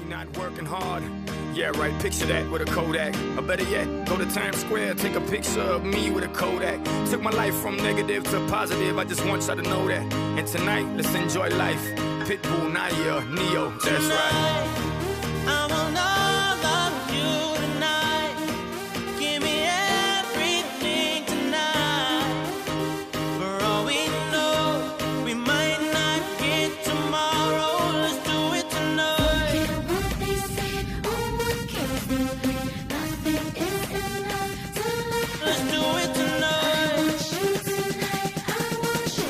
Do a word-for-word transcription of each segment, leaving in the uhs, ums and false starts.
not working hard. Yeah, right, picture that with a Kodak. Or better yet, go to Times Square, take a picture of me with a Kodak. Took my life from negative to positive, I just want y'all to know that. And tonight, let's enjoy life. Pitbull, Naya, Neo, that's right. I will love you tonight. Give me everything tonight. For all we know, we might not get tomorrow. Let's do it tonight. Forget what they say, oh what kills them. Nothing is enough to let Let's do it tonight. I want you tonight, I want you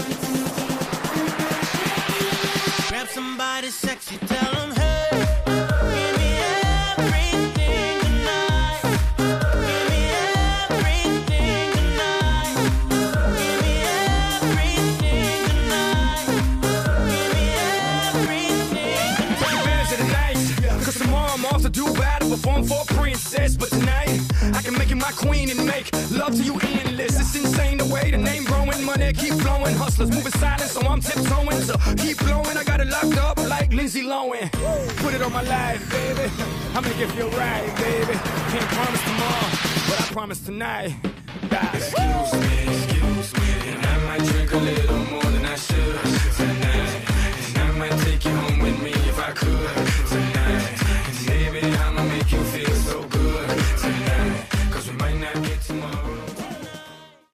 tonight. Grab somebody sexy, tell them hey. Give me everything tonight. Give me everything tonight. Give me everything tonight. Give me everything Take advantage of the night, cause tomorrow I'm off to Dubai to perform for a princess. But tonight, I can make you my queen and make love to you endless. It's insane the way the name growing, money keep flowing. Hustlers moving silent, so I'm tiptoeing. So keep blowing, I got it locked up like Lindsay Lohan. Put it on my life, baby. I'm gonna give you a ride, baby. Can't promise tomorrow, but I promise tonight. Die. Excuse me, excuse me, and I might drink a little more than I should.